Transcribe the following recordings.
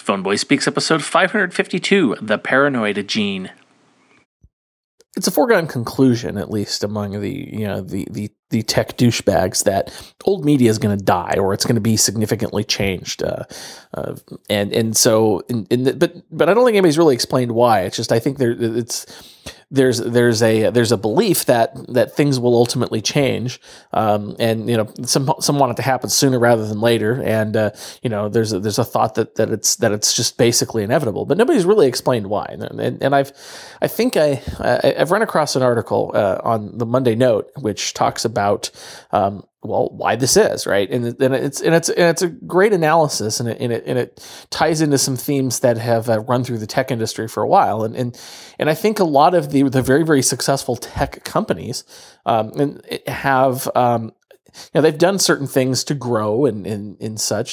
Phone Boy Speaks, episode 552, The Paranoid Gene. It's a foregone conclusion, at least among the tech douchebags, that old media is going to die or it's going to be significantly changed. But I don't think anybody's really explained why. It's just I think there's a belief that things will ultimately change, and some want it to happen sooner rather than later, and there's a thought that it's just basically inevitable, but nobody's really explained why. And I've run across an article on the Monday Note which talks about why this is, right, and it's a great analysis, and it ties into some themes that have run through the tech industry for a while, and I think a lot of the very, very successful tech companies have they've done certain things to grow and such,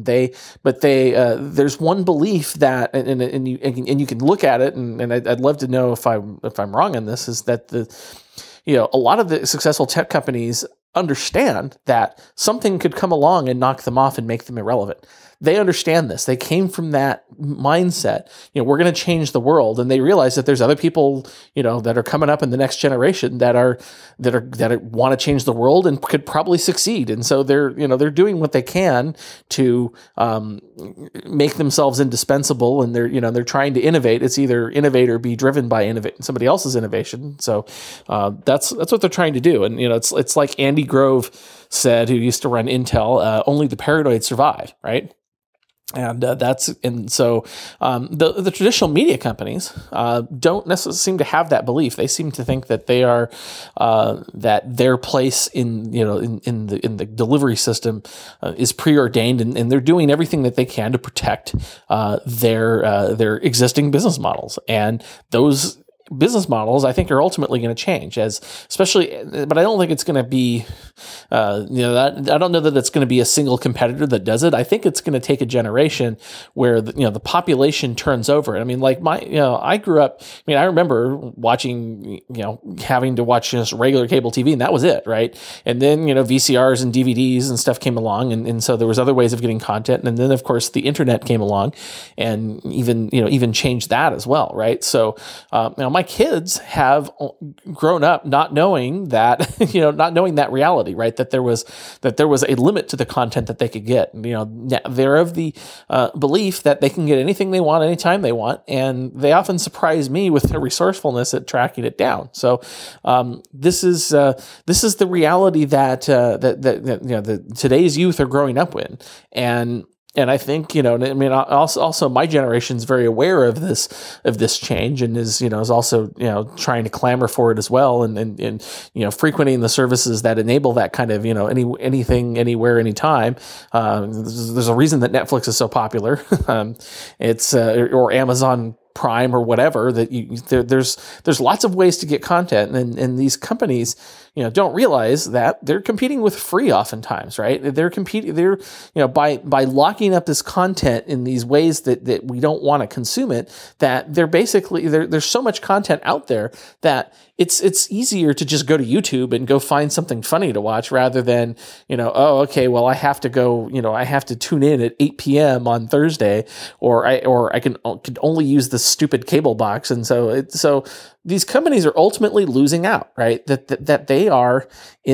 there's one belief that and you can look at it, and I'd love to know if I'm wrong on this, is that a lot of the successful tech companies understand that something could come along and knock them off and make them irrelevant. They understand this. They came from that mindset. We're going to change the world, and they realize that there's other people, that are coming up in the next generation that want to change the world and could probably succeed. And so they're doing what they can to make themselves indispensable, and they're trying to innovate. It's either innovate or be driven by somebody else's innovation. So that's what they're trying to do. And it's like Andy Grove said, who used to run Intel, only the paranoid survive, right? And so the traditional media companies don't necessarily seem to have that belief. They seem to think that they are that their place in the delivery system is preordained, and they're doing everything that they can to protect their existing business models, and those business models, I think, are ultimately going to change, but I don't think it's going to be, I don't know that it's going to be a single competitor that does it. I think it's going to take a generation where the population turns over. I mean, I grew up, I remember watching, having to watch just regular cable TV, and that was it, right? And then, VCRs and DVDs and stuff came along, and so there was other ways of getting content. And then, of course, the internet came along and even changed that as well, right? So, my kids have grown up not knowing that, not knowing that reality, right? That there was a limit to the content that they could get. They're of the belief that they can get anything they want anytime they want, and they often surprise me with their resourcefulness at tracking it down. So this is the reality that today's youth are growing up with, and I think, also my generation's very aware of this change, and is also, trying to clamor for it as well. And frequenting the services that enable that kind of, anything, anywhere, anytime. There's a reason that Netflix is so popular. Or Amazon Prime or whatever, that there's lots of ways to get content, and these companies don't realize that they're competing with free oftentimes, right? They're competing, by locking up this content in these ways that we don't want to consume it, that they're basically, there's so much content out there that it's easier to just go to YouTube and go find something funny to watch, rather than, I have to go, I have to tune in at 8 p.m. on Thursday, or I can only use the stupid cable box. And so these companies are ultimately losing out, right? That they are,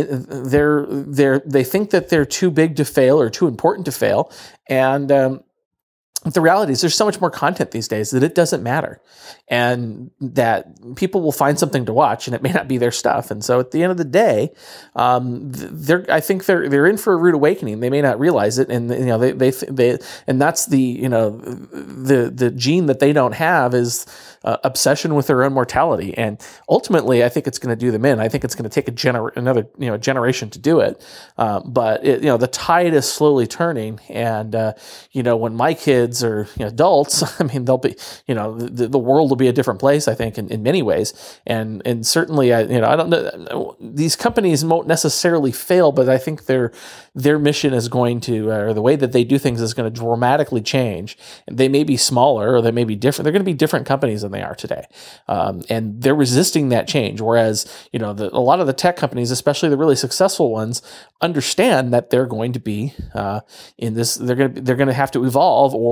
they think that they're too big to fail or too important to fail. And the reality is there's so much more content these days that it doesn't matter, and that people will find something to watch, and it may not be their stuff. And so at the end of the day, I think they're in for a rude awakening. They may not realize it. And, they and that's the gene that they don't have is obsession with their own mortality. And ultimately, I think it's going to do them in. I think it's going to take another generation to do it. But the tide is slowly turning. And, when my kids are adults, they'll be, the world will be a different place, I think, in many ways. And certainly, I don't know, these companies won't necessarily fail, but I think their mission is going to, or the way that they do things is going to dramatically change. They may be smaller, or they may be different. They're going to be different companies than they are today. And they're resisting that change. Whereas, a lot of the tech companies, especially the really successful ones, understand that they're going to be in this, they're going to have to evolve, or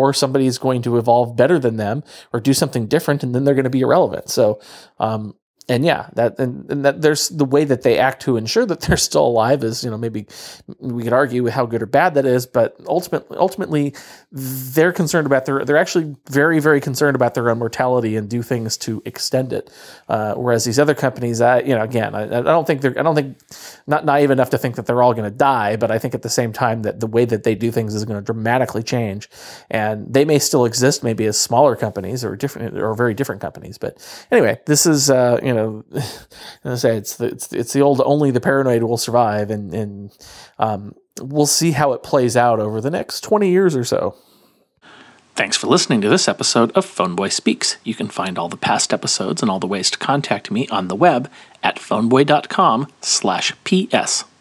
or somebody's going to evolve better than them or do something different, and then they're going to be irrelevant. So, and yeah, that there's the way that they act to ensure that they're still alive is, maybe we could argue how good or bad that is, but ultimately they're concerned about they're actually very, very concerned about their own mortality and do things to extend it. Whereas these other companies, I don't think not naive enough to think that they're all going to die, but I think at the same time that the way that they do things is going to dramatically change, and they may still exist maybe as smaller companies or very different companies. But anyway, this is, as I say, it's the old only the paranoid will survive, and we'll see how it plays out over the next 20 years or so. Thanks for listening to this episode of Phoneboy Speaks. You can find all the past episodes and all the ways to contact me on the web at phoneboy.com/PS.